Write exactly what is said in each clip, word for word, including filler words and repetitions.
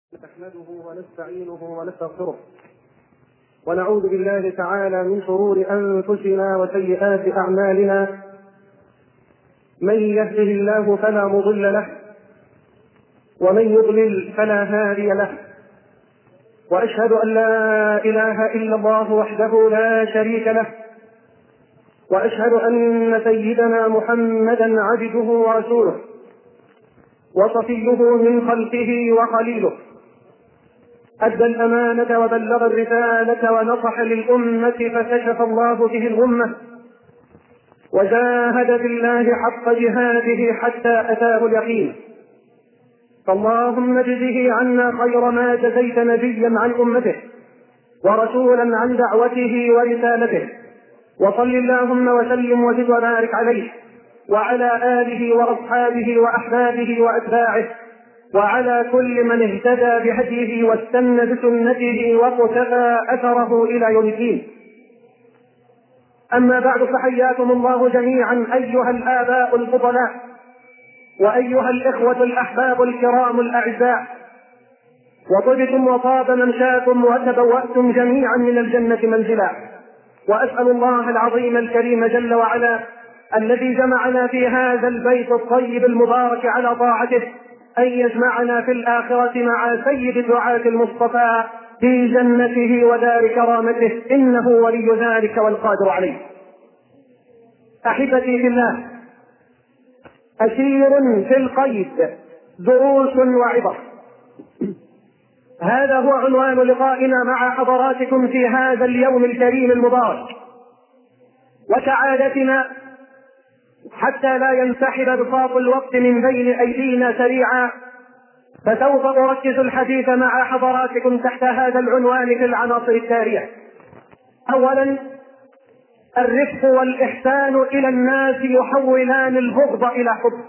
نحمده ونستعينه ونستغفره ونعوذ بالله تعالى من شرور أنفسنا وسيئات أعمالنا. من يهده الله فلا مضل له ومن يضلل فلا هادي له، وأشهد أن لا إله إلا الله وحده لا شريك له، وأشهد أن سيدنا محمدا عبده ورسوله وصفيه من خلقه وخليله، أدى الأمانة وبلغ الرسالة ونصح للأمة فكشف الله به الغمة وجاهد بالله حق جهاده حتى أتاه اليقين. فاللهم اجزه عنا خير ما جزيت نبيا عن أمته ورسولا عن دعوته ورسالته، وصل اللهم وسلم وزد وبارك عليه وعلى آله وأصحابه وأحبابه وأتباعه وعلى كل من اهتدى بهديه واستنى بسنته وقتفى أثره إلى يوم الدين. أما بعد، فحياكم الله جميعا أيها الآباء الفضلاء وأيها الإخوة الأحباب الكرام الأعزاء، وطبتم وطاب ممشاكم وتبوأتم جميعا من الجنة منزلا. وأسأل الله العظيم الكريم جل وعلا الذي جمعنا في هذا البيت الطيب المبارك على طاعته أن يجمعنا في الآخرة مع سيد دعاة المصطفى في جنته ودار كرامته، إنه ولي ذلك والقادر عليه. أحبتي في الله، أسير في القيد، دروس وعبر. هذا هو عنوان لقائنا مع حضراتكم في هذا اليوم الكريم المبارك. وكعادتنا حتى لا ينسحب بساط الوقت من بين أيدينا سريعا، فسوف أركز الحديث مع حضراتكم تحت هذا العنوان في العناصر التالية. أولا، الرفق والإحسان إلى الناس يحولان البغض إلى حب.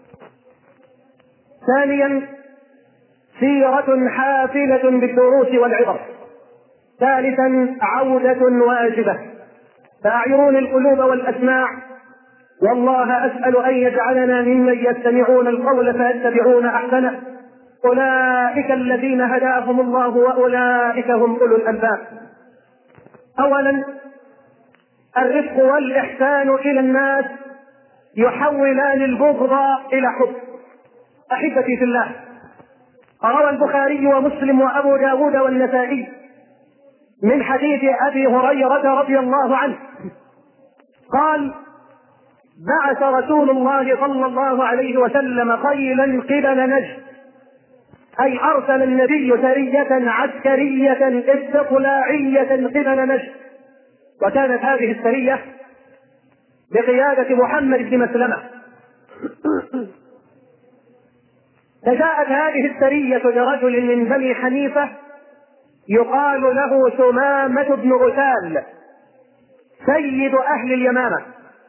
ثانيا، سيرة حافلة بالدروس والعبر. ثالثا، عودة واجبة. فأعيرون القلوب والأسماع، والله أسأل أن يجعلنا ممن يستمعون القول فيتبعون أحسنه. أولئك الذين هداهم الله وأولئك هم أولو الألباب. أولا، الرفق والإحسان إلى الناس يحولان البغض إلى حب. أحبتي في الله، روى البخاري ومسلم وأبو داود والنسائي من حديث أبي هريرة رضي الله عنه قال: بعث رسول الله صلى الله عليه وسلم خيلا قبل نجد، أي أرسل النبي سرية عسكرية استطلاعية قبل نجد، وكانت هذه السرية بقيادة محمد بن مسلمة. فجاءت هذه السرية لرجل من بني حنيفة يقال له ثمامة بن عثال سيد أهل اليمامة،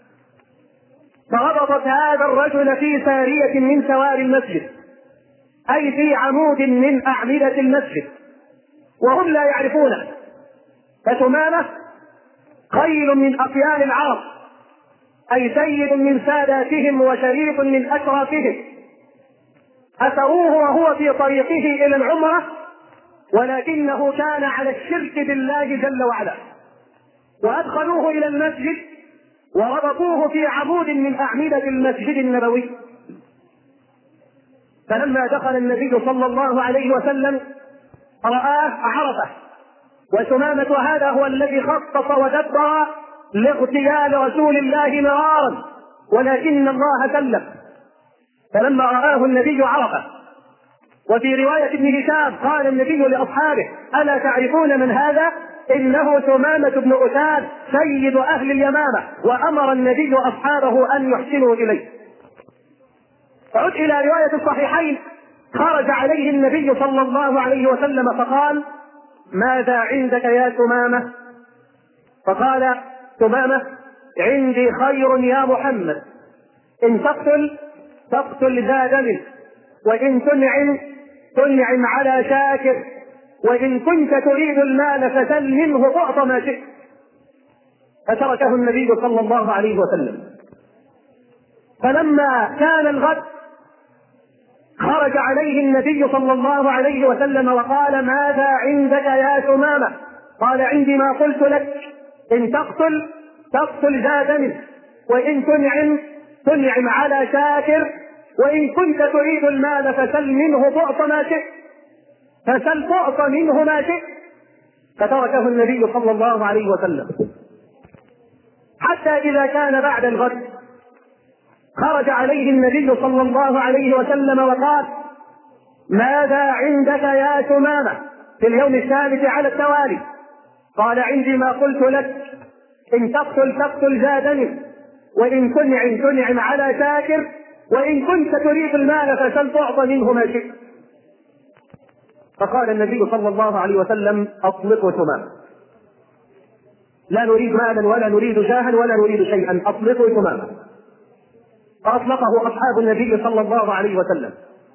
فربطت هذا الرجل في سارية من سواري المسجد، أي في عمود من أعمدة المسجد، وهم لا يعرفونه. فثمامة خيل من أخيار العرب، أي سيد من ساداتهم وشريف من أشرافهم. أسروه وهو في طريقه إلى العمرة، ولكنه كان على الشرك بالله جل وعلا، وأدخلوه إلى المسجد وربطوه في عمود من أعمدة المسجد النبوي. فلما دخل النبي صلى الله عليه وسلم رآه عرفه، وثمامة هذا هو الذي خطط ودبر لاغتيال رسول الله مرارا، ولكن الله سلم. فلما رآه النبي عرفه. وفي رواية ابن هشام قال النبي لأصحابه: ألا تعرفون من هذا؟ إنه ثمامة بن عثال سيد أهل اليمامة. وأمر النبي أصحابه أن يحسنوا إليه. فعد إلى رواية الصحيحين: خرج عليه النبي صلى الله عليه وسلم فقال: ماذا عندك يا ثمامة؟ فقال ثمامة: عندي خير يا محمد، إن تقتل تقتل ذا دم، وإن تنعم تنعم على شاكر، وإن كنت تريد المال فسل منه تعطى ما شئت. فتركه النبي صلى الله عليه وسلم. فلما كان الغد خرج عليه النبي صلى الله عليه وسلم وقال: ماذا عندك يا ثمامة؟ قال: عندي ما قلت لك، إن تقتل تقتل ذا دم، وإن تنعم تنعم على شاكر، وإن كنت تريد المال فسل منه تعط ما شئت، فسل تعط منه ما شئت. فتركه النبي صلى الله عليه وسلم. حتى إذا كان بعد الغد خرج عليه النبي صلى الله عليه وسلم وقال: ماذا عندك يا ثمامة؟ في اليوم الثالث على التوالي. قال: عندي ما قلت لك، إن تقتل تقتل ذا دم، وإن تنعم تنعم على شاكر، وإن كنت تريد المال فسل تعط منه ما شئت. فقال النبي صلى الله عليه وسلم: أطلقوا ثمامة، لا نريد مالا ولا نريد جاها ولا نريد شيئا، أطلقوا ثمامة. فأطلقه أصحاب النبي صلى الله عليه وسلم.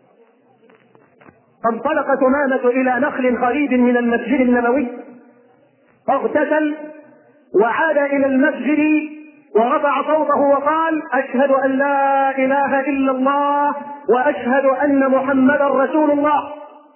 فانطلق ثمامة إلى نخل قريب من المسجد النبوي، فاغتسل وعاد إلى المسجد ورفع صوته وقال: أشهد أن لا إله إلا الله وأشهد أن محمدا رسول الله.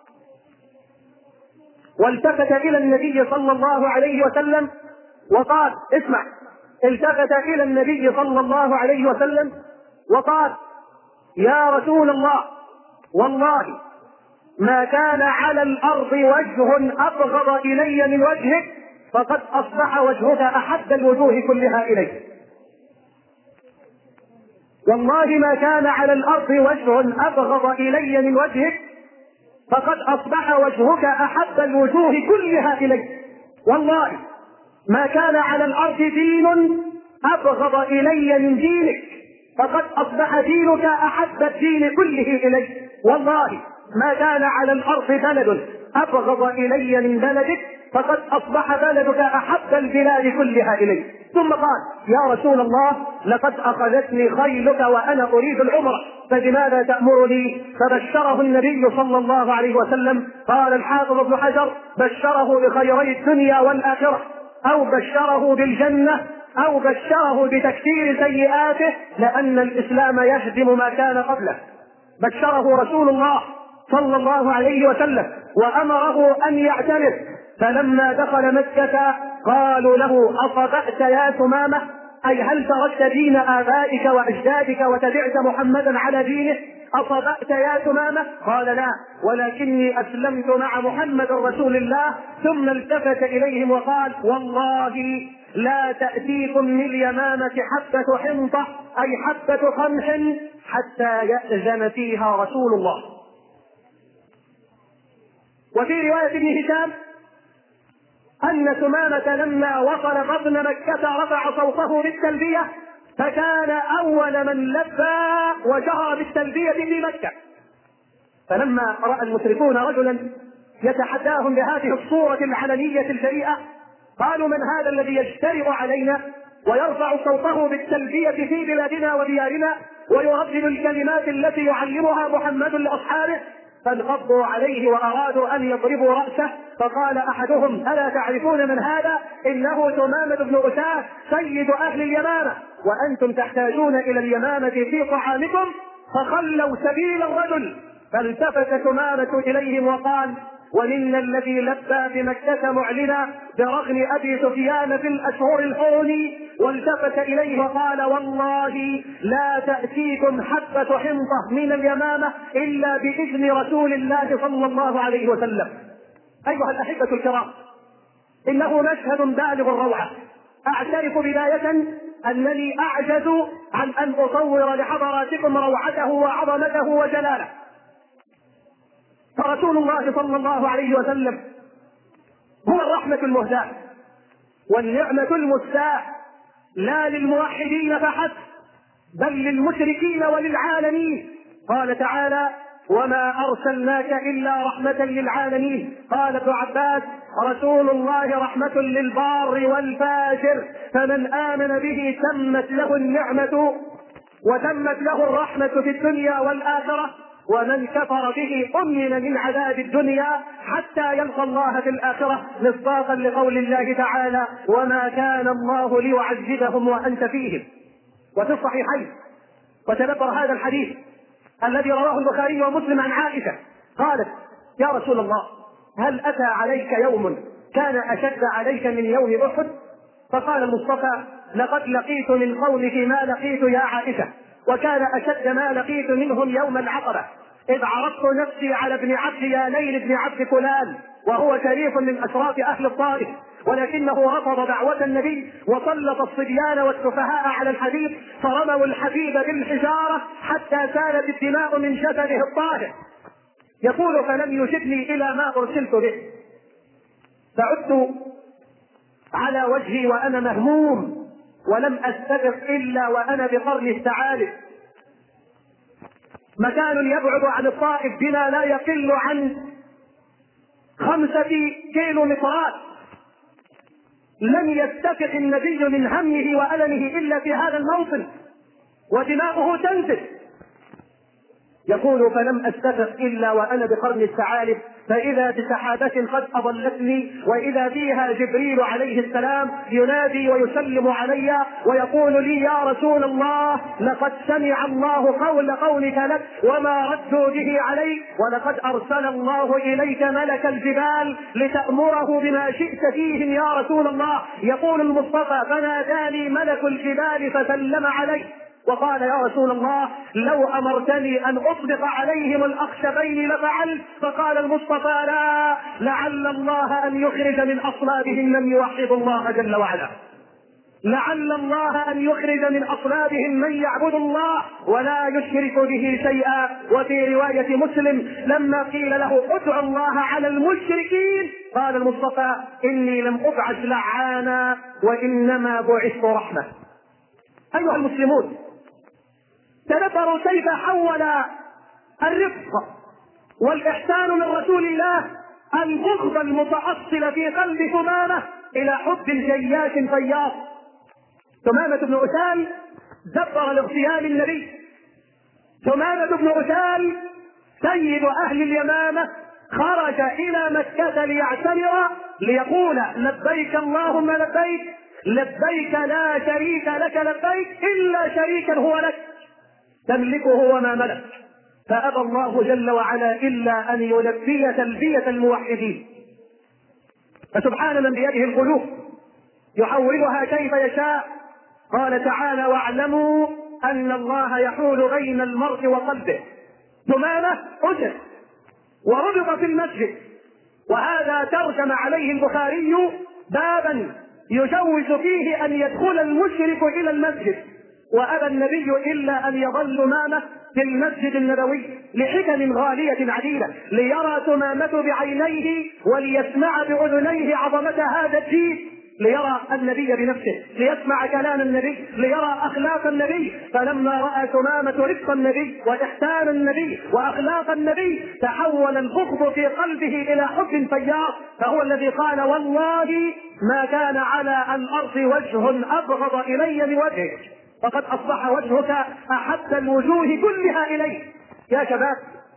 والتفت إلى النبي صلى الله عليه وسلم وقال: اسمع، التفت إلى النبي صلى الله عليه وسلم وقال: يا رسول الله، والله ما كان على الأرض وجه أبغض إلي من وجهك، فقد أصبح وجهك أحب الوجوه كلها إلي. والله ما كان على الأرض وجه أبغض إلي من وجهك، فقد أصبح وجهك أحب الوجوه كلها إلي. والله ما كان على الأرض دين أبغض إلي من دينك، فقد أصبح دينك أحب الدين كله إلي. والله ما كان على الأرض بلد أبغض إلي من بلدك، فقد أصبح بلدك أحب البلاد كلها إلي. ثم قال: يا رسول الله، لقد أخذتني خيلك وأنا أريد العمرة، فبماذا تأمرني؟ فبشره النبي صلى الله عليه وسلم. قال الحافظ ابن حجر: بشره بخيري الدنيا والآخرة، أو بشره بالجنة، أو بشره بتكفير سيئاته، لأن الإسلام يهدم ما كان قبله. بشره رسول الله صلى الله عليه وسلم وأمره أن يعتمر. فلما دخل مكة قالوا له: أصبأت يا ثمامة؟ أي هل تركت دين آبائك وأجدادك وتبعت محمدا على دينه؟ أصبأت يا ثمامة؟ قال: لا، ولكني أسلمت مع محمد رسول الله. ثم التفت إليهم وقال: والله لا تأتيكم من اليمامة حبة حنطة، أي حبة قمح، حتى يأذن فيها رسول الله. وفي رواية ابن هشام أن ثمامة لما وصل بطن مكة رفع صوته بالتلبية، فكان أول من لبى وجهر بالتلبية في مكة. فلما رأى المشركون رجلا يتحداهم بهذه الصورة العلنية الجريئة، قالوا: من هذا الذي يجترئ علينا ويرفع صوته بالتلبية في بلادنا وديارنا ويردد الكلمات التي يعلمها محمد لأصحابه؟ فانقضوا عليه وأرادوا أن يضربوا رأسه. فقال أحدهم: ألا تعرفون من هذا؟ إنه ثمامة بن أساس سيد أهل اليمامة، وأنتم تحتاجون إلى اليمامة في طعامكم، فخلوا سبيل الرجل. فالتفت ثمامة إليهم وقال: ومنا الذي لبى بمكة معلنا برغم أبي سفيان في الأشهر الحرم. والتفت إليه وقال: والله لا تأتيكم حبة حنطة من اليمامة إلا بإذن رسول الله صلى الله عليه وسلم. أيها الأحبة الكرام، إنه مشهد بالغ الروعة. أعترف بداية أنني أعجز عن أن أصور لحضراتكم روعته وعظمته وجلاله. فرسول الله صلى الله عليه وسلم هو الرحمة المهداة والنعمة المستاة، لا للموحدين فحسب بل للمشركين وللعالمين. قال تعالى: وما أرسلناك إلا رحمة للعالمين. قال ابن عباس: رسول الله رحمة للبار والفاجر، فمن آمن به تمت له النعمة وتمت له الرحمة في الدنيا والآخرة، ومن كفر به أمن من عذاب الدنيا حتى يلقى الله في الآخرة، مصداقا لقول الله تعالى: وما كان الله ليعذبهم وأنت فيهم. وفي الصحيحين، وتذكر هذا الحديث، الذي رواه البخاري ومسلم عن عائشة قالت: يا رسول الله، هل أتى عليك يوم كان أشد عليك من يوم أحد؟ فقال المصطفى: لقد لقيت من قومك ما لقيت يا عائشة، وكان أشد ما لقيت منهم يوم العقبة، إذ عرضت نفسي على ابن عبد يا ليل بن عبد فلان، وهو شريف من أشراف أهل الطائف، ولكنه رفض دعوة النبي وسلط الصبيان والسفهاء على الحديد، فرموا الحبيب بالحجارة حتى سالت الدماء من جسده الطاهر. يقول: فلم يجبني إلى ما أرسلت به، فعدت على وجهي وأنا مهموم، ولم أستبق إلا وأنا بقرن الثعالب، مكان يبعد عن الطائف بنا لا يقل عن خمسة كيلو مترات. لم يستفق النبي من همه وألمه إلا في هذا الموطن، ودماؤه تنزل. يقول: فلم أستفق إلا وأنا بقرن الثعالب، فإذا بسحابة قد أضلتني، وإذا فيها جبريل عليه السلام ينادي ويسلم علي ويقول لي: يا رسول الله، لقد سمع الله قول قولك لك وما ردوا به عليك، ولقد أرسل الله إليك ملك الجبال لتأمره بما شئت فيهم يا رسول الله. يقول المصطفى: فناداني ملك الجبال فسلم عليه وقال: يا رسول الله، لو أمرتني أن أطبق عليهم الأخشبين لفعلت. فقال المصطفى: لا، لعل الله أن يخرج من أصلابهم من يوحد الله جل وعلا، لعل الله أن يخرج من أصلابهم من يعبد الله ولا يشرك به شيئا. وفي رواية مسلم: لما قيل له: ادع الله على المشركين، قال المصطفى: إني لم أبعث لعانا وإنما بعثت رحمة. أيها المسلمون، تدبروا كيف حول الرفق والإحسان من رسول الله البغض المتأصل في قلب ثمامة إلى حب جياش فياض. ثمامة بن أسال دبر لاغتيال النبي. ثمامة بن أسال سيد أهل اليمامة خرج إلى مكة ليعتمر ليقول: لبيك اللهم لبيك، لبيك لا شريك لك لبيك إلا شريكا هو لك تملكه وما ملك. فأبى الله جل وعلا إلا أن يلبي تلبية الموحدين. فسبحان من بيده القلوب يحولها كيف يشاء. قال تعالى: واعلموا أن الله يحول بين المرء وقلبه. ثمامة أجر وربط في المسجد، وهذا ترجم عليه البخاري بابا يجوز فيه أن يدخل المشرك إلى المسجد، وأبى النبي إلا أن يظل ثمامة في المسجد النبوي لحكم غالية عديدة، ليرى ثمامة بعينيه وليسمع بأذنيه عظمة هذا الدين، ليرى النبي بنفسه، ليسمع كلام النبي، ليرى أخلاق النبي. فلما رأى ثمامة رفق النبي وإحسان النبي وأخلاق النبي تحول البغض في قلبه إلى حب فياض، فهو الذي قال: والله ما كان على الأرض وجه أبغض إلي من وجهك، فقد أصبح وجهك أحب الوجوه كلها إلي. يا شباب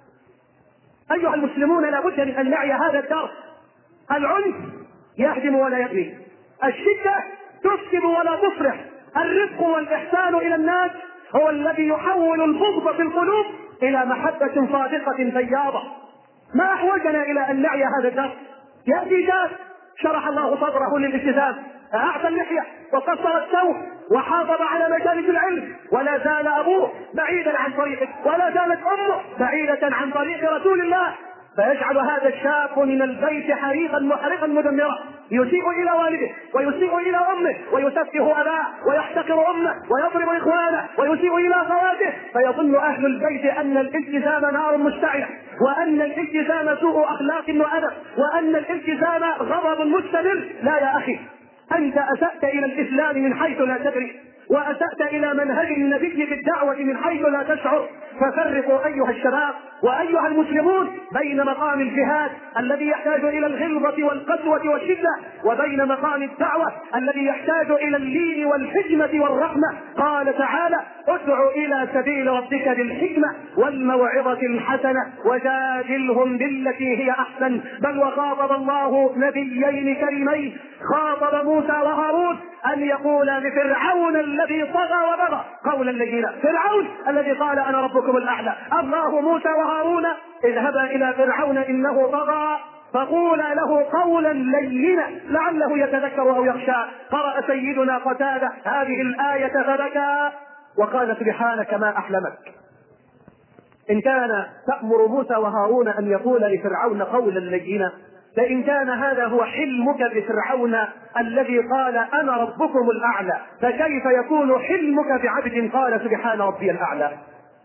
أيها المسلمون، لابد من أن نعي هذا الدرس. العنف يهدم ولا يبني، الشدة تفسد ولا تصلح. الرفق والإحسان إلى الناس هو الذي يحول البغض في القلوب إلى محبة صادقة فياضة. ما أحوجنا إلى أن نعي هذا الدرس؟ يأتي شاب شرح الله صدره للالتزام، أعفى اللحية وقصر الثوب وحافظ على مجالس العلم، ولا زال أبوه بعيدا عن طريقه، ولا زالت أمه بعيدة عن طريق رسول الله، فيجعل هذا الشاب من البيت حريقا محرقا مدمرا، يسيء إلى والده ويسيء إلى أمه ويسفه أباه ويحتقر أمه ويضرب إخوانه ويسيء إلى أخواته، فيظن أهل البيت أن الالتزام نار مشتعلة، وأن الالتزام سوء أخلاق وأدب، وأن الالتزام غضب مستمر. لا يا أخي، أنت أسأت إلى الإسلام من حيث لا تدري، وأسأت إلى منهج النبي في الدعوة من حيث لا تشعر. ففرقوا أيها الشباب وأيها المسلمون بين مقام الجهاد الذي يحتاج إلى الغلظة والقسوة والشدة، وبين مقام الدعوة الذي يحتاج إلى اللين والحكمة والرحمة. قال تعالى: ادع إلى سبيل ربك بالحكمة والموعظة الحسنة وجادلهم بالتي هي أحسن. بل وخاطب الله نبيين كريمين خاطب موسى وهارون أن يقولا لفرعون الذي طغى وبغى قولا لينا. فرعون الذي قال أنا ربكم الأعلى. الله موسى وهارون اذهبا إلى فرعون إنه طغى فقولا له قولا لينا لعله يتذكر أو يخشى. قرأ سيدنا قتادة هذه الآية فبكى وقال سبحانك ما أحلمك. إن كان تأمر موسى وهارون أن يقول لفرعون قولا لينا، فإن كان هذا هو حلمك بفرعون الذي قال أنا ربكم الأعلى، فكيف يكون حلمك بعبد قال سبحان ربي الأعلى؟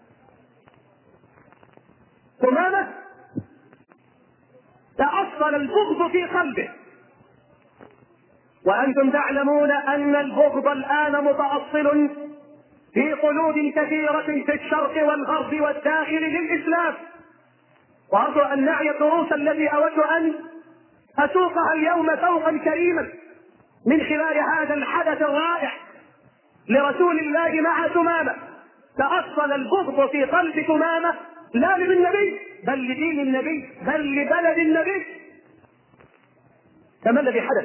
ثمامة تأصل البغض في قلبه، وأنتم تعلمون أن البغض الآن متأصل في قلوب كثيرة في الشرق والغرب والداخل للإسلام. وأرجو أن نعي الدروس التي أود أن أسوقها اليوم سوقا كريما من خلال هذا الحدث الرائع لرسول الله مع ثمامة. تأصل البغض في قلب ثمامة لا للنبي بل لدين النبي بل لبلد النبي. فما الذي حدث؟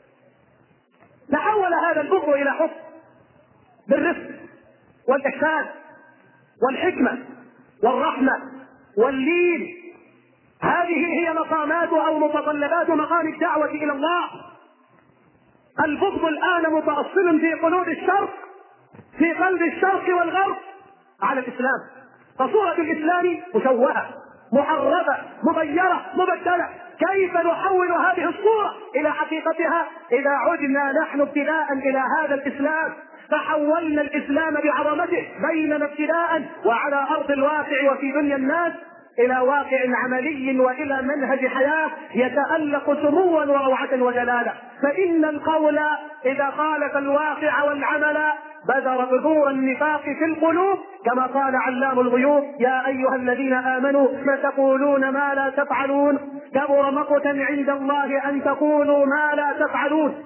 تحول هذا البغض إلى حب بالرفق والإحسان والحكمة والرحمة واللين. هذه هي مقامات أو متطلبات مقام الدعوة إلى الله. البغض الآن متأصل في قلوب الشرق، في قلب الشرق والغرب على الإسلام. فصورة الإسلام مشوهة محرفة مغيرة مبدلة. كيف نحول هذه الصورة إلى حقيقتها إذا عدنا نحن ابتداء إلى هذا الإسلام فحولنا الإسلام بعظمته بيننا ابتداء وعلى أرض الواقع وفي دنيا الناس إلى واقع عملي وإلى منهج حياة يتألق سموا وروعة وجلالة. فإن القول إذا خالف الواقع والعمل بذر بذور النفاق في القلوب، كما قال علام الغيوب يا أيها الذين آمنوا ما تقولون ما لا تفعلون كبر مقتا عند الله أن تقولوا ما لا تفعلون.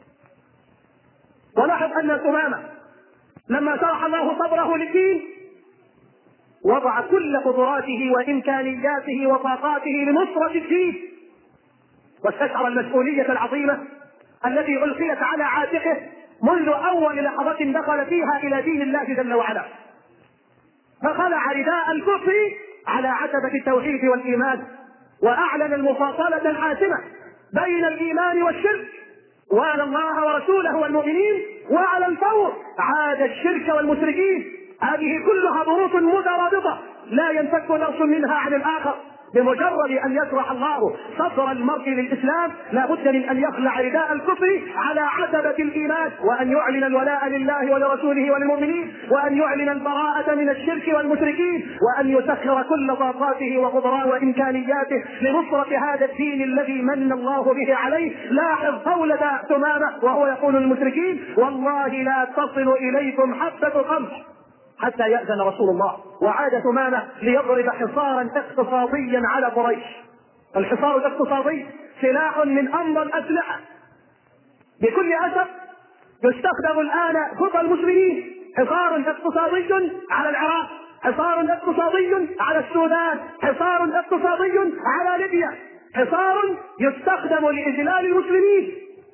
ولاحظ أن ثمامة لما شرح الله صدره للدين وضع كل قدراته وإمكانياته وطاقاته لنصرة الدين، واستشعر المسؤولية العظيمة التي ألقيت على عاتقه منذ أول لحظة دخل فيها إلى دين الله جل وعلا، فخلع رداء الكفر على عتبة التوحيد والإيمان وأعلن المفاصلة الحاسمة بين الإيمان والشرك، وعلى الله ورسوله والمؤمنين، وعلى الفور عاد الشرك والمشركين. هذه كلها ظروف مترابطة لا ينفك درس منها عن الآخر. بمجرد أن يشرح الله صدر المرء للإسلام لا بد من أن يخلع رداء الكفر على عتبة الإيمان، وأن يعلن الولاء لله ولرسوله وللمؤمنين، وأن يعلن البراءة من الشرك والمشركين، وأن يسخر كل طاقاته وقدراته وإمكانياته لنصرة هذا الدين الذي من الله به عليه. لاحظ قولة ثمامة وهو يقول للمشركين والله لا تصل إليكم حبة قمح حتى يأذن رسول الله. وعاد ثمامة ليضرب حصارا اقتصاديا على قريش. الحصار الاقتصادي سلاح من أمر الأسلحة بكل أسف يستخدم الآن ضد المسلمين. حصار اقتصادي على العراق، حصار اقتصادي على السودان، حصار اقتصادي على ليبيا، حصار يستخدم لإذلال المسلمين.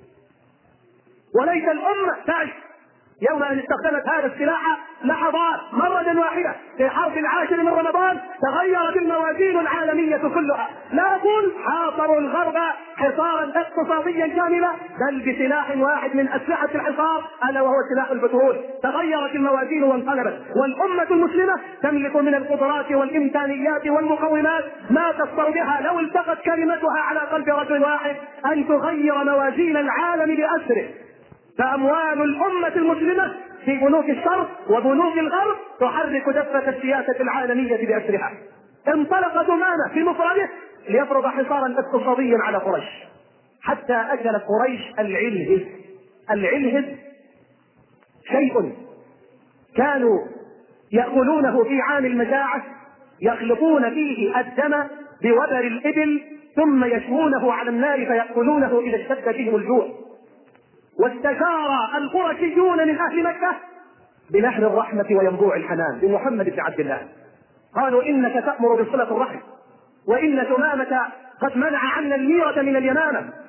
وليس الأمة تعش يوم أن استخدمت هذا السلاح لحظات مرة واحدة في حرب العاشر من رمضان تغيرت الموازين العالمية كلها. لا أقول حاصروا الغرب حصارا اقتصاديا كاملا، بل بسلاح واحد من أسلحة الحصار ألا وهو سلاح البترول تغيرت الموازين وانقلبت. والأمة المسلمة تملك من القدرات والإمكانيات والمقومات ما تستطيع بها لو التقت كلمتها على قلب رجل واحد أن تغير موازين العالم بأسره. فأموال الأمة المسلمة في بنوك الشرق وبنوك الغرب تحرك دفة السياسة العالمية بأسرها. انطلق ثمامة في مفرده ليفرض حصارا اقتصاديا على قريش حتى أكلت قريش العلهز. العلهز شيء كانوا يأكلونه في عام المجاعة، يخلطون فيه الدم بوبر الإبل ثم يشوونه على النار فيأكلونه إذا اشتد بهم الجوع. واستشار القرشيون من أهل مكة بنهر الرحمة وينبوع الحنان بمحمد بن عبد الله، قالوا إنك تأمر بصلة الرحم، وإن ثمامة قد منع عنا الميرة من اليمامة،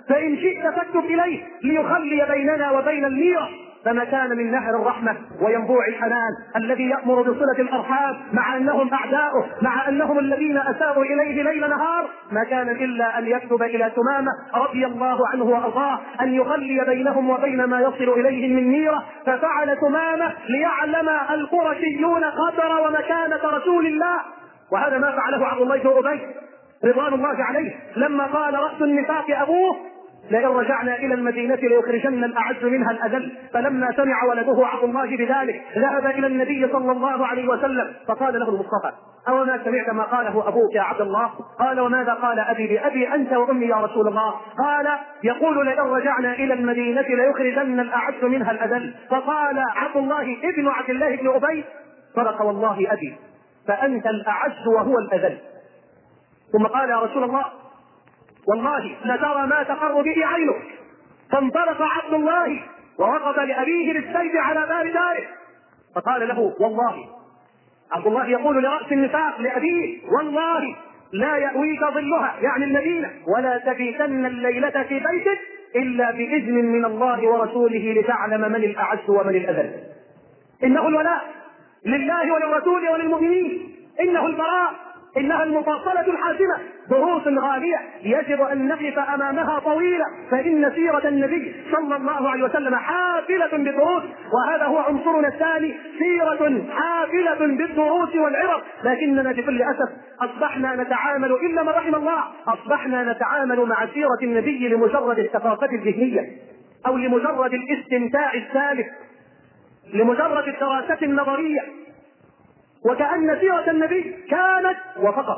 فإن شئت فاكتب إليه ليخلي بيننا وبين الميرة. فما كان من نهر الرحمة وينبوع الحنان الذي يأمر بصلة الأرحام مع أنهم أعداؤه، مع أنهم الذين أساءوا إليه ليل نهار، ما كان إلا أن يكتب إلى ثمامة رضي الله عنه وأرضاه أن يخلي بينهم وبين ما يصل إليهم من ميرة. ففعل ثمامة ليعلم القرشيون قدر ومكانة رسول الله. وهذا ما فعله عبد الله بن أبي رضوان الله عليه لما قال رأس النفاق أبوه لئن رجعنا إلى المدينة ليخرجن الأعز منها الأذل. فلما سمع ولده عبد الله بذلك ذهب إلى النبي صلى الله عليه وسلم فقال له المصطفى أو ما سمعت ما قاله أبوك يا عبد الله؟ قال وماذا قال أبي بأبي أنت وأمي يا رسول الله؟ قال يقول لئن رجعنا إلى المدينة ليخرجن الأعز منها الأذل. فقال عبد الله ابن عبد الله بن أبي صدق والله أبي فأنت الأعز وهو الأذل. ثم قال يا رسول الله والله لترى ما تقر به عينك. فانطلق عبد الله ووقف لأبيه بالسيف على باب داره فقال له والله، عبد الله يقول لرأس النفاق لأبيه والله لا يأويك ظلها يعني المدينة ولا تبيتن الليلة في بيتك إلا بإذن من الله ورسوله لتعلم من الأعز ومن الأذل. إنه الولاء لله وللرسول وللمؤمنين، إنه البراء، إنها المفاصلة الحاسمة، دروس غالية يجب أن نقف أمامها طويلة، فإن سيرة النبي صلى الله عليه وسلم حافلة بالدروس. وهذا هو عنصرنا الثاني، سيرة حافلة بالدروس والعبر. لكننا بكل أسف أصبحنا نتعامل إلا ما رحم الله، أصبحنا نتعامل مع سيرة النبي لمجرد الثقافة الذهنية أو لمجرد الاستمتاع السالف، لمجرد الدراسة النظرية، وكأن سيرة النبي كانت وفقط.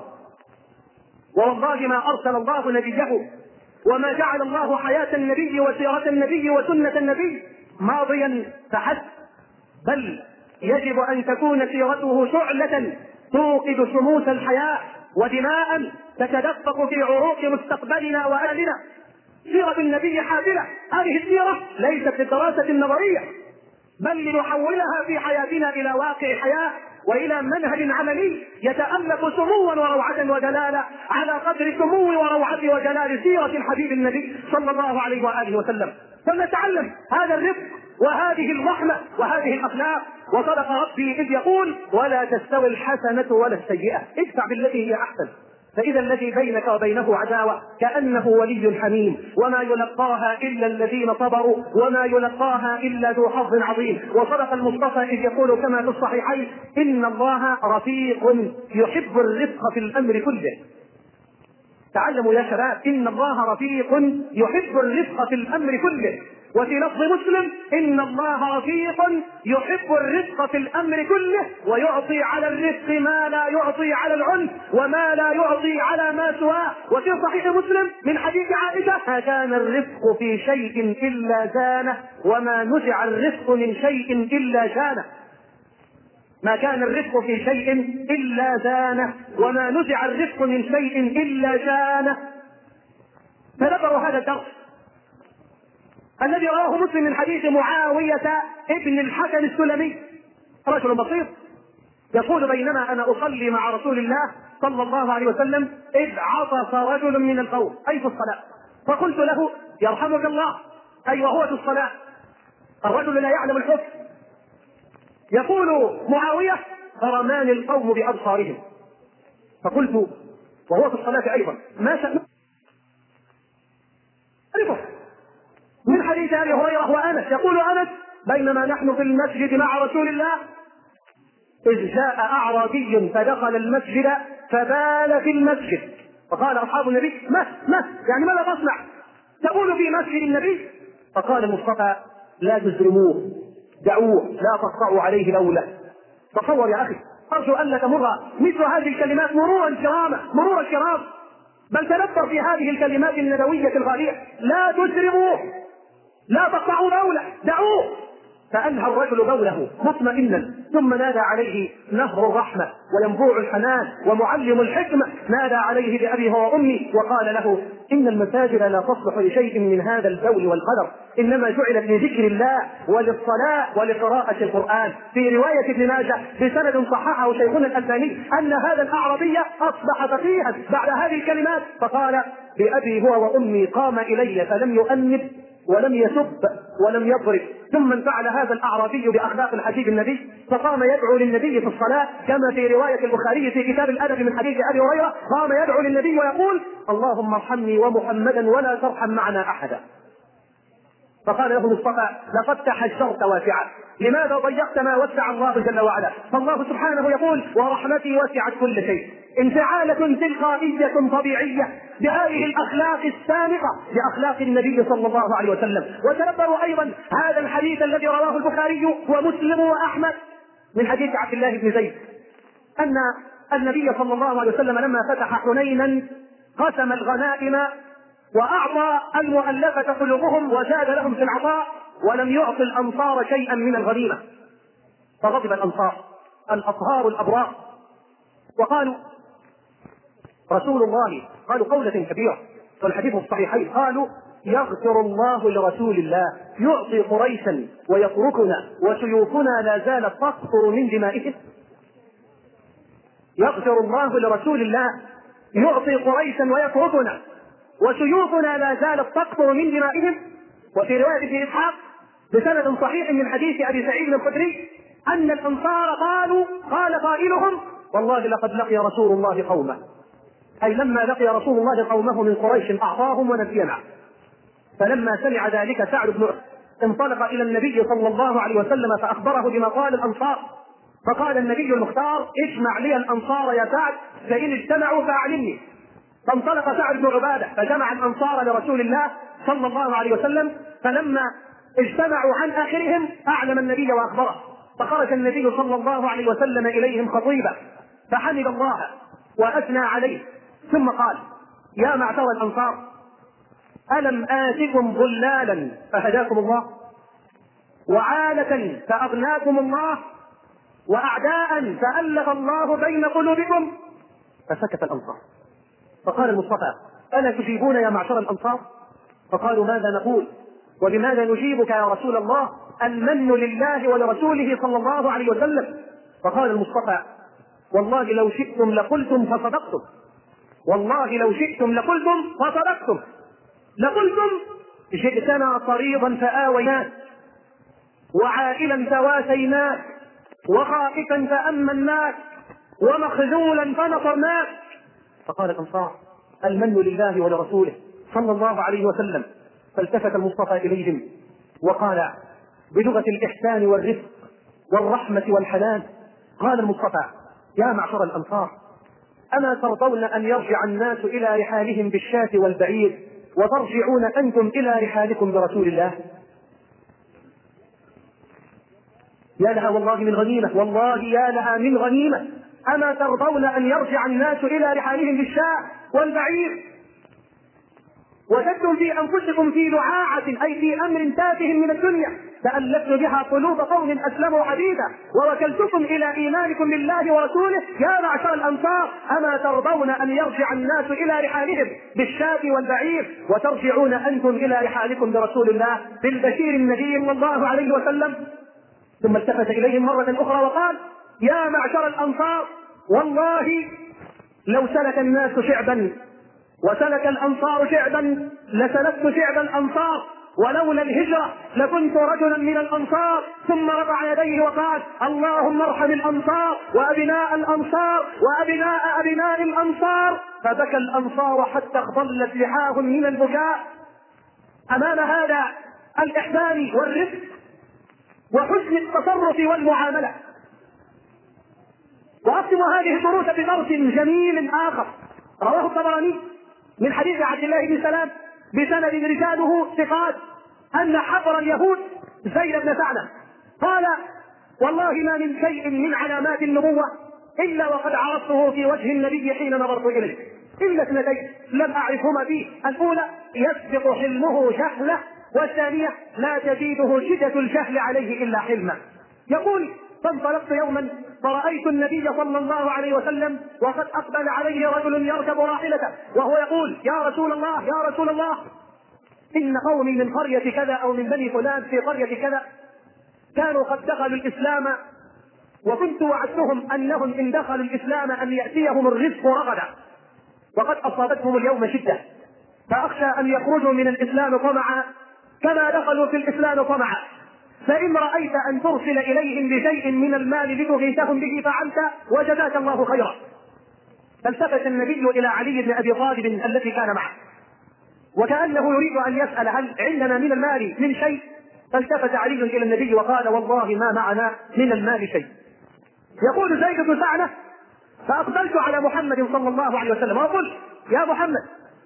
والله ما أرسل الله نبيه وما جعل الله حياة النبي وسيرة النبي وسنة النبي ماضيا فحسب، بل يجب أن تكون سيرته شعلة توقد شموس الحياة ودماء تتدفق في عروق مستقبلنا وآلنا. سيرة النبي حافلة، هذه السيرة ليست للدراسة النظرية بل لنحولها في حياتنا إلى واقع حياة وإلى منهج عملي يتألف سموا وروعة ودلالة على قدر سمو وروعة وجلال سيرة الحبيب النبي صلى الله عليه وآله وسلم. فلنتعلم هذا الرفق وهذه الرحمة وهذه الأخلاق. وصدق ربي إذ يقول ولا تستوي الحسنة ولا السيئة ادفع بالتي هي أحسن فإذا الذي بينك وبينه عداوة كأنه ولي حميم. وما يلقاها إلا الذين صبروا وما يلقاها إلا ذو حظ عظيم. وصدق المصطفى إذ يقول كما في الصحيحين إن الله رفيق يحب الرفق في الأمر كله. تعلموا يا شباب إن الله رفيق يحب الرفق في الأمر كله. وفي لفظ مسلم إن الله رفيق يحب الرفق في الأمر كله ويعطي على الرفق ما لا يعطي على العنف وما لا يعطي على ما سواه. وفي صحيح مسلم من حديث عائشة ما كان الرفق في شيء إلا زانه وما نزع الرفق من شيء إلا شانه. ما كان الرفق في شيء إلا زانه وما نزع الرفق من شيء إلا شانه. تدبروا هذا الدرس الذي رواه مسلم من حديث معاوية ابن الحكم السلمي، رجل بسيط يقول بينما أنا أصلي مع رسول الله صلى الله عليه وسلم إذ عطس رجل من القوم أي في الصلاة، فقلت له يرحمك الله أي وهو في الصلاة، الرجل لا يعلم الحكم. يقول معاوية فرماني القوم بأبصارهم، فقلت وهو في الصلاة أيضا ما شأنه؟ من حديث أبي هريرة وأنس يقول أنس بينما نحن في المسجد مع رسول الله إذ جاء أعرابي فدخل المسجد فبال في المسجد فقال أصحاب النبي ما ما يعني ماذا تصنع تقول في مسجد النبي؟ فقال المصطفى لا تزرموه دعوه لا تقطعوا عليه لوله. تصور يا أخي، أرجو أن لا تمر مثل هذه الكلمات مرورا كراما مرورا كرام، بل تدبر في هذه الكلمات النبوية الغالية لا تزرموه لا تقطعوا لوله دعوه فأنهى الرجل بوله مطمئنا، ثم نادى عليه نهر الرحمة وينبوع الحنان ومعلم الحكمة، نادى عليه بأبي هو وأمي وقال له: إن المساجد لا تصلح لشيء من هذا البول والقدر، إنما جعلت لذكر الله وللصلاة ولقراءة القرآن. في رواية ابن ماجه بسند صححه شيخنا الألباني أن هذا الأعرابي أصبح فقيها بعد هذه الكلمات، فقال: بأبي هو وأمي قام إلي فلم يؤنب ولم يسب ولم يضرب. ثم انفعل هذا الأعرابي بأخلاق الحبيب النبي، فقام يدعو للنبي في الصلاة كما في رواية البخاري في كتاب الأدب من حديث أبي هريرة، قام يدعو للنبي ويقول: اللهم ارحمني ومحمدا ولا ترحم معنا أحدا. فقال له مصطفى: لقد تحجرت واسعا، لماذا ضيقت ما وسع الله جل وعلا؟ فالله سبحانه يقول: ورحمتي وسعت كل شيء. انفعالة تلقائية طبيعية بهذه الأخلاق السامقة بأخلاق النبي صلى الله عليه وسلم. وتنبهوا أيضا هذا الحديث الذي رواه البخاري ومسلم وأحمد من حديث عبد الله بن زيد أن النبي صلى الله عليه وسلم لما فتح حنينا قسم الغنائم وأعطى المؤلفة قلوبهم وزاد لهم في العطاء، ولم يعطي الأنصار شيئا من الغنيمة. فغضب الأنصار الأطهار الأبرار وقالوا: رسول الله، قالوا قولة كبيرة والحديث الصحيحين، قالوا: يغفر الله لرسول الله يعطي قريشا ويتركنا وسيوفنا لا زالت تقطر من دمائهم. يغفر الله لرسول الله يعطي قريشا ويتركنا وسيوفنا لا زالت تقطر من دمائهم. وفي رواية ابن إسحاق بسند صحيح من حديث أبي سعيد الخدري أن الأنصار قالوا: قال قائلهم: والله لقد لقي رسول الله قومه، أي لما لقي رسول الله قومه من قريش أعطاهم ونسينا. فلما سمع ذلك سعد بن انطلق إلى النبي صلى الله عليه وسلم فأخبره بما قال الأنصار، فقال النبي المختار: اجمع لي الأنصار يا سعد، فإن اجتمعوا فأعلمني. فانطلق سعد بن عبادة فجمع الأنصار لرسول الله صلى الله عليه وسلم، فلما اجتمعوا عن آخرهم أعلم النبي وأخبره، فخرج النبي صلى الله عليه وسلم إليهم خطيبا فحمد الله وأثنى عليه، ثم قال: يا معشر الأنصار، ألم آتكم ضلالا فهداكم الله، وعالة فأغناكم الله، وأعداء فألف الله بين قلوبكم؟ فسكت الأنصار. فقال المصطفى: ألا تجيبون يا معشر الأنصار؟ فقالوا: ماذا نقول وبماذا نجيبك يا رسول الله؟ المن لله ولرسوله صلى الله عليه وسلم. فقال المصطفى: والله لو شئتم لقلتم فصدقتم، والله لو شئتم لقلتم فصدقتم، لقلتم: جئتنا طريضا فآويناك، وعائلا فواسيناك، وخائفا فأمناك، ومخذولا فنصرناك. فقال الأنصار: المن لله ولرسوله صلى الله عليه وسلم. فالتفت المصطفى إليهم وقال بلغة الإحسان والرفق والرحمة والحنان، قال المصطفى: يا معشر الأنصار، أما ترضون أن يرجع الناس إلى رحالهم بالشاة والبعير وترجعون أنتم إلى رحالكم برسول الله؟ يا لها والله من غنيمة، والله يا لها من غنيمة. أما ترضون أن يرجع الناس إلى رحالهم بالشاة والبعير وجدتم في أنفسكم في لعاعة، أي في أمر تافه من الدنيا، تألفتم بها قلوب قوم أسلموا حديثا ووكلتكم إلى إيمانكم بالله ورسوله؟ يا معشر الأنصار، أما ترضون أن يرجع الناس إلى رحالهم بالشاة والبعير وترجعون أنتم إلى رحالكم برسول الله بالبشير النبي صلى الله عليه وسلم؟ ثم التفت إليهم مرة أخرى وقال: يا معشر الأنصار، والله لو سلك الناس شعبا وسلك الأنصار شعبا لسلكت شعب الأنصار، ولولا الهجرة لكنت رجلا من الأنصار. ثم رفع يديه وقال: اللهم ارحم الأنصار وأبناء الأنصار وأبناء أبناء الأنصار. فبكى الأنصار حتى اخضلت لحاهم من البكاء أمام هذا الإحسان والرفق وحسن التصرف والمعاملة. وأختم هذه الدروس بدرس جميل آخر رواه الطبراني من حديث عبد الله بن سلام بسند رجاله ثقات أن حبر اليهود زيد بن ثعلب قال: والله ما من شيء من علامات النبوة إلا وقد عرفته في وجه النبي حين نظرت إليه، إلا اثنتين لم أعرفهما فيه: الأولى يسبق حلمه جهله، والثانية لا تزيده شدة الجهل عليه إلا حلما. يقول: فانطلقت يوما فرأيت النبي صلى الله عليه وسلم وقد أقبل عليه رجل يركب راحلته وهو يقول: يا رسول الله يا رسول الله، إن قومي من قرية كذا أو من بني فلان في قرية كذا كانوا قد دخلوا الإسلام، وكنت وعدتهم أنهم إن دخلوا الإسلام أن يأتيهم الرزق رغدا، وقد أصابتهم اليوم شدة، فأخشى أن يخرجوا من الإسلام طمعا كما دخلوا في الإسلام طمعا، فإن رأيت أن ترسل إليهم بشيء من المال لتغيثهم به فعلت وجزاك الله خيرا. فالتفت النبي إلى علي بن أبي طالب الذي كان معه وكأنه يريد أن يسأل: هل عندنا من المال من شيء؟ فالتفت علي إلى النبي وقال: والله ما معنا من المال شيء. يقول زيد بن سعنة: فأقبلت على محمد صلى الله عليه وسلم وقلت: يا محمد،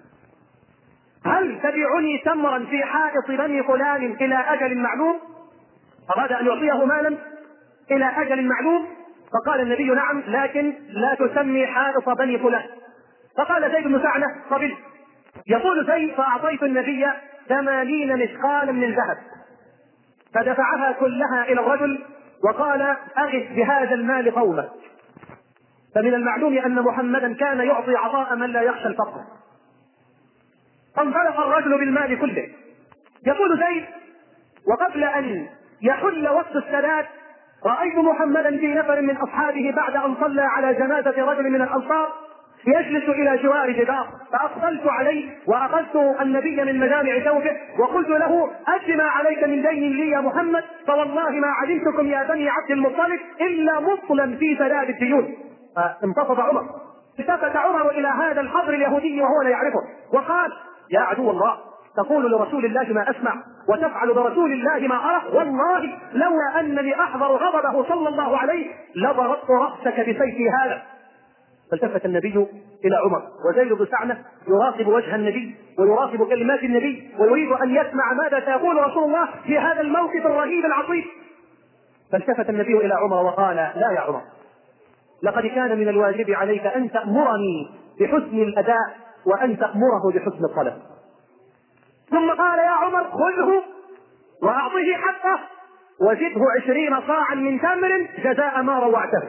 هل تبيعني تمرا في حائط بني فلان إلى أجل معلوم؟ أراد أن يعطيه مالا إلى أجل معلوم، فقال النبي: نعم، لكن لا تسمي حائط بني فلان. فقال زيد بن سعنة: قبلت. يقول زيد: فأعطيت النبي ثمانين مثقالا من ذهب فدفعها كلها إلى الرجل وقال: أغث بهذا المال قومك. فمن المعلوم أن محمدا كان يعطي عطاء من لا يخشى الفقر. فانطلق الرجل بالمال كله. يقول زيد: وقبل أن يحل وقت السداد رأيت محمدا في نفر من أصحابه بعد أن صلى على جنازة رجل من الأنصار يجلس إلى جوار جدار، فأقبلت عليه وأخذت النبي من مجامع ثوبه وقلت له: أجمع عليك من دين لي يا محمد، فوالله ما علمتكم يا بني عبد المطلب إلا مطلا في سداد الديون. فانتفض عمر، التفت عمر إلى هذا الحبر اليهودي وهو لا يعرفه وقال: يا عدو الله، تقول لرسول الله ما أسمع وتفعل برسول الله ما أرى، والله لولا أنني أحضر غضبه صلى الله عليه لضربت رأسك بسيفي هذا. فالتفت النبي إلى عمر وزيد بن سعنة يراقب وجه النبي ويراقب كلمات النبي ويريد أن يسمع ماذا سيقول رسول الله في هذا الموقف الرهيب العصيب. فالتفت النبي إلى عمر وقال: لا يا عمر، لقد كان من الواجب عليك أن تأمرني بحسن الأداء وأن تأمره بحسن الطلب. ثم قال: يا عمر، خذه وأعطه حقه وزده عشرين صاعا من تمر جزاء ما روعته.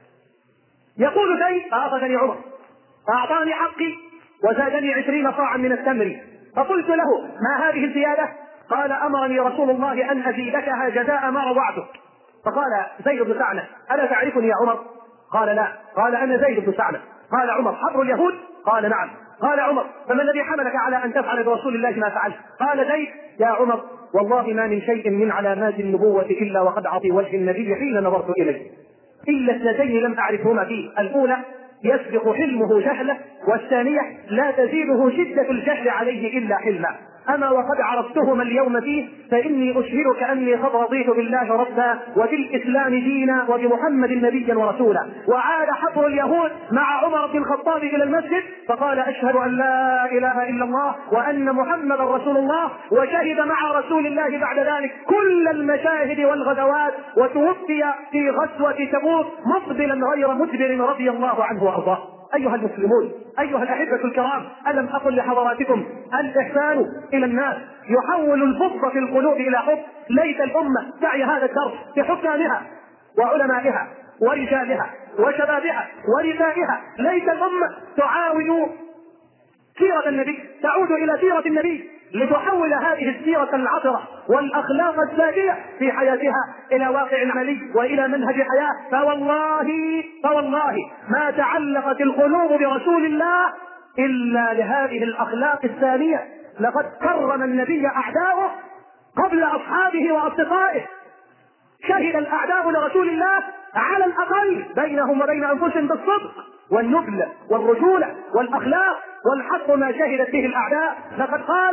يقول زيد: فأخذني عمر فأعطاني حقي وزادني عشرين صاعا من التمر، فقلت له: ما هذه الزيادة؟ قال: أمرني رسول الله أن أزيدكها جزاء ما روعته. فقال زيد بن سعنة: ألا تعرفني يا عمر؟ قال: لا. قال: أنا زيد بن سعنة. قال عمر: حبر اليهود؟ قال: نعم. قال عمر: فما الذي حملك على أن تفعل برسول الله ما فعلت؟ قال زيد: يا عمر، والله ما من شيء من علامات النبوة إلا وقد عطي وجه النبي حين نظرت إليه، إلا اثنتين لم أعرفهما فيه: الأولى يسبق حلمه جهله، والثانية لا تزيده شدة الجهل عليه إلا حلما. أما وقد عرفتهما اليوم فيه فإني أشهدك أني قد رضيت بالله ربا وبالإسلام دينا وبمحمد نبيا ورسولا. وعاد حبر اليهود مع عمر بن الخطاب إلى المسجد فقال: أشهد أن لا إله إلا الله وأن محمدا رسول الله، وشهد مع رسول الله بعد ذلك كل المشاهد والغزوات، وتوفي في غزوة تبوك مقبلا غير مدبر رضي الله عنه وأرضاه. أيها المسلمون، أيها الأحبة الكرام، ألم أقل لحضراتكم الإحسان إلى الناس يحول البغض في القلوب إلى حب؟ ليت الأمة تعي هذا الدرس بحكامها وعلمائها ورجالها وشبابها ونسائها. ليت الأمة تعاود سيرة النبي، تعود إلى سيرة النبي لتحول هذه السيرة العطرة والأخلاق السامية في حياتها إلى واقع عملي وإلى منهج حياة. فوالله فوالله ما تعلقت القلوب برسول الله إلا لهذه الأخلاق السامية. لقد كرم النبي أعداؤه قبل أصحابه وأصدقائه. شهد الأعداء لرسول الله على الأقل بينهم وبين أنفسهم بالصدق والنبل والرجولة والأخلاق والحق ما شهدت به الأعداء. لقد قال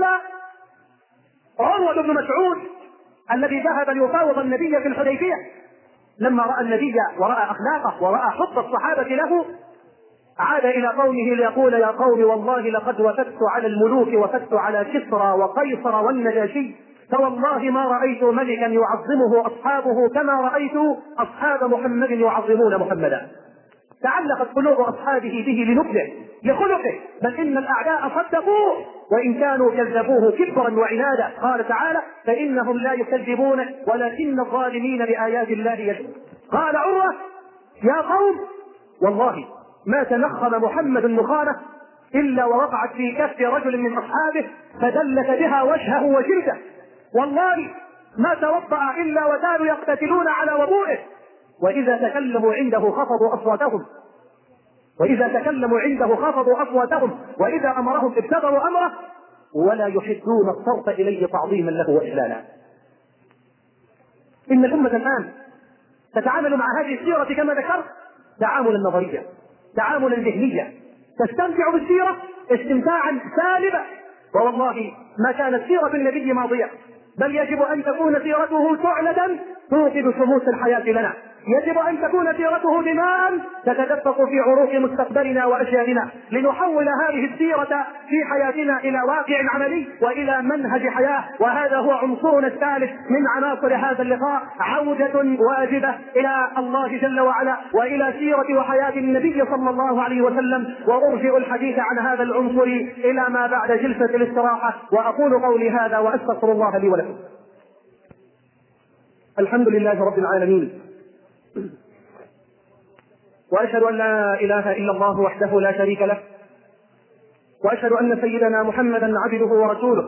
عروة بن مسعود الذي ذهب ليفاوض النبي في الحديبية لما رأى النبي ورأى أخلاقه ورأى حب الصحابة له، عاد إلى قومه ليقول: يا قوم، والله لقد وفدت على الملوك، وفدت على كسرى وقيصر والنجاشي، فوالله ما رأيت ملكا يعظمه أصحابه كما رأيت أصحاب محمد يعظمون محمدا. تعلقت قلوب أصحابه به لنبله لخلقه، بل إن الأعداء صدقوه وإن كانوا كذبوه كبرا وعنادا. قال تعالى: فإنهم لا يكذبونك ولكن الظالمين بآيات الله يجحدون. قال عروة: يا قوم، والله ما تنخم محمد نخامة إلا ووقعت في كف رجل من أصحابه فدلك بها وجهه وجلده، والله ما توضأ إلا وكانوا يقتتلون على وضوئه، وإذا تكلموا عنده خفضوا أصواتهم وإذا تكلموا عنده خفضوا أصواتهم وإذا أمرهم ابتغوا أمره ولا يحدون الصرف إليه تعظيما له وإجلالا. إن الأمة الآن تتعامل مع هذه السيرة كما ذكرت تعاملا نظريا، تعاملا ذهنيا، تستمتع بالسيرة استمتاعا سالبا، والله ما كانت سيرة النبي ماضية، بل يجب أن تكون سيرته سعلة توقد شموس الحياة لنا، يجب أن تكون سيرته دماء تتدفق في عروق مستقبلنا وأجيالنا، لنحول هذه السيرة في حياتنا إلى واقع عملي وإلى منهج حياة. وهذا هو عنصرنا الثالث من عناصر هذا اللقاء، عودة واجبة إلى الله جل وعلا وإلى سيرة وحياة النبي صلى الله عليه وسلم. وأرجئ الحديث عن هذا العنصر إلى ما بعد جلسة الاستراحة، وأقول قولي هذا وأستغفر الله لي ولكم. الحمد لله رب العالمين، وأشهد أن لا إله إلا الله وحده لا شريك له، وأشهد أن سيدنا محمدا عبده ورسوله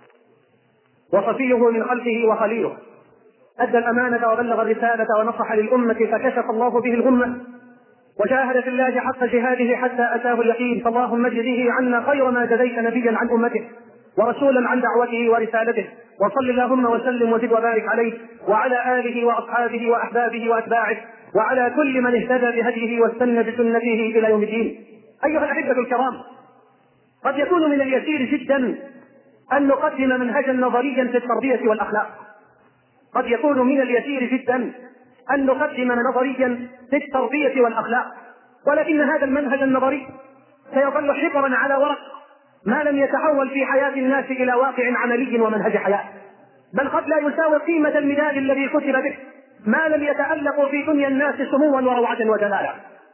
وصفيه من خلقه وخليله، أدى الأمانة وبلغ الرسالة ونصح للأمة فكشف الله به الغمة، وجاهد في الله حق جهاده حتى أتاه اليقين. فاللهم اجزه عنا خير ما جزيت نبيا عن أمته ورسولا عن دعوته ورسالته، وصل اللهم وسلم وزد وبارك عليه وعلى آله وأصحابه وأحبابه وأتباعه وعلى كل من اهتدى بهديه واستنى بسنته إلى يوم الدين. أيها الأحبة الكرام، قد يكون من اليسير جدا أن نقدم منهجا نظريا في التربية والأخلاق، قد يكون من اليسير جدا أن نقدم نظريا في التربية والأخلاق، ولكن هذا المنهج النظري سيظل حبرا على ورق ما لم يتحول في حياة الناس إلى واقع عملي ومنهج حياة، بل قد لا يساوي قيمة المداد الذي كتب به ما لم يتألق في دنيا الناس سموا وروعة وجلالا.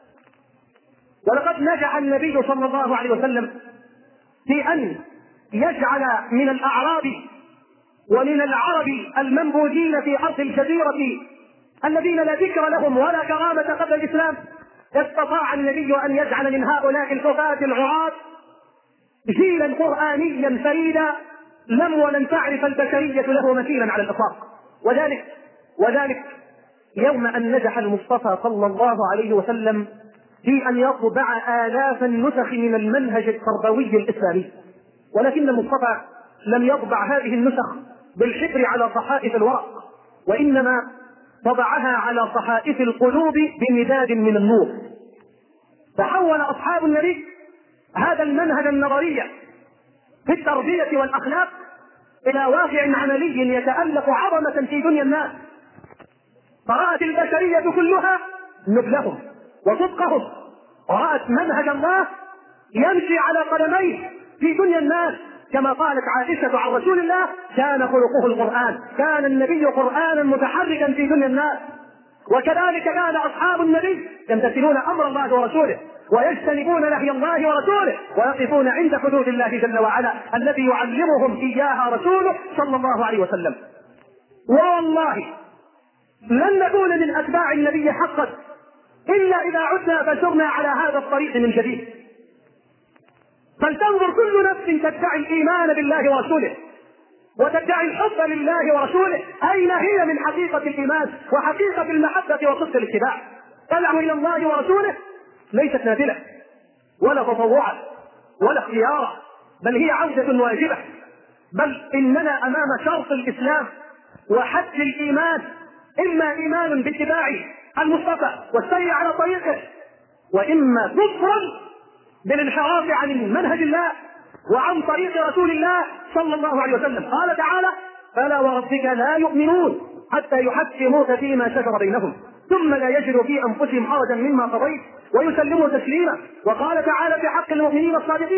ولقد نجح النبي صلى الله عليه وسلم في أن يجعل من الأعراب ومن العرب المنبوذين في أرض الجزيرة الذين لا ذكر لهم ولا كرامة قبل الإسلام، استطاع النبي أن يجعل من هؤلاء الحفاة العراة جيلا قرآنيا فريدا لم ولن تعرف البشرية له مثيلا على الإطلاق. وذلك وذلك يوم أن نجح المصطفى صلى الله عليه وسلم في أن يطبع آلاف النسخ من المنهج التربوي الإسلامي، ولكن المصطفى لم يطبع هذه النسخ بالحبر على صحائف الورق، وإنما طبعها على صحائف القلوب بمداد من النور. فحول أصحاب النبي هذا المنهج النظري في التربية والأخلاق إلى واقع عملي يتألق عظمة في دنيا الناس، فرأت البشرية كلها نبلهم وصدقهم، ورأت منهج الله يمشي على قدميه في دنيا الناس، كما قالت عائشة عن رسول الله: كان خلقه القرآن، كان النبي قرآنا متحركا في دنيا الناس. وكذلك كان أصحاب النبي يمتثلون أمر الله ورسوله ويجتنبون نهي الله ورسوله ويقفون عند حدود الله جل وعلا الذي يعلمهم إياها رسوله صلى الله عليه وسلم. والله لن نكون من أتباع النبي حقا إلا إذا عدنا فسرنا على هذا الطريق من جديد. فلتنظر كل نفس تدعي الإيمان بالله ورسوله وتدعي الحب لله ورسوله، أين هي من حقيقة الإيمان وحقيقة المحبة وصدق الاتباع؟ تدعو إلى الله ورسوله ليست نافلة ولا تطوعا ولا اختيارا، بل هي عودة واجبة، بل إننا أمام شرط الإسلام وحد الإيمان، إما إيمان باتباع المصطفى والسير على طريقه، وإما كفر بالانحراف عن منهج الله وعن طريق رسول الله صلى الله عليه وسلم. قال تعالى: فلا وربك لا يؤمنون حتى يحكموك فيما شجر بينهم ثم لا يجدوا في أنفسهم حرجا مما قضيت ويسلموا تسليما. وقال تعالى في حق المؤمنين الصادقين: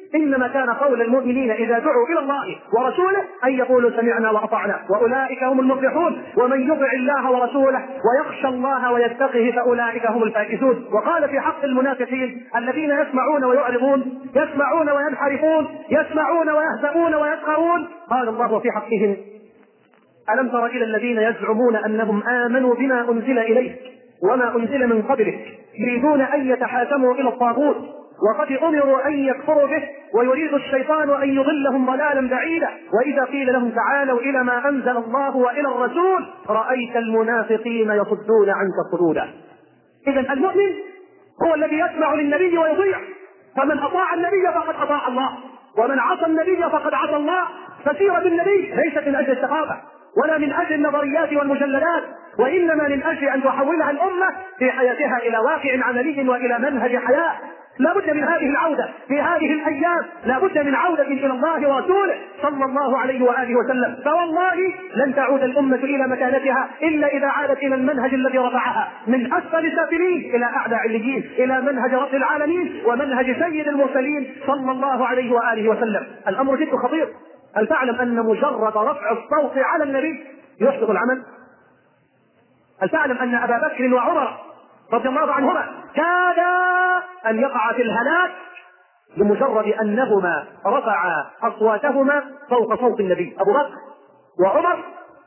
إنما كان قول المؤمنين إذا دعوا إلى الله ورسوله أن يقولوا سمعنا وأطعنا وأولئك هم المفلحون ومن يطع الله ورسوله ويخشى الله ويتقه فأولئك هم الفائزون. وقال في حق المنافقين الذين يسمعون ويعرضون يسمعون وينحرفون يسمعون ويهزؤون ويسخرون قال الله في حقهم ألم تر إلى الذين يزعمون أنهم آمنوا بما أنزل إليك وما أنزل من قبلك يريدون أن يتحاكموا إلى الطاغوت وقد أمروا أن يكفروا به ويريد الشيطان أن يضلهم ضلالا بعيدا وإذا قيل لهم تعالوا إلى ما أنزل الله وإلى الرسول رأيت المنافقين يصدون عنك صدودا. إذا المؤمن هو الذي يسمع للنبي ويطيع، فمن أطاع النبي فقد أطاع الله ومن عصى النبي فقد عصى الله. فسيرة النبي ليست من أجل الثقافة ولا من أجل النظريات والمجلدات، وإنما من أجل أن تحولها الأمة في حياتها إلى واقع عملي وإلى منهج حياة. لا بد من هذه العودة في هذه الأيام، لا بد من عودة إلى الله ورسوله صلى الله عليه وآله وسلم. فوالله لن تعود الأمة إلى مكانتها إلا إذا عادت إلى المنهج الذي رفعها من أسفل سافلين إلى أعلى عليين، إلى منهج رب العالمين ومنهج سيد المرسلين صلى الله عليه وآله وسلم. الأمر جد خطير. هل تعلم أن مجرد رفع الصوت على النبي يحدث العمل؟ هل تعلم أن أبا بكر وعمر رضي الله عنهما كادا أن يقع في الهلاك بمجرد أنهما رفعا أصواتهما فوق صوت النبي؟ أبو بكر وعمر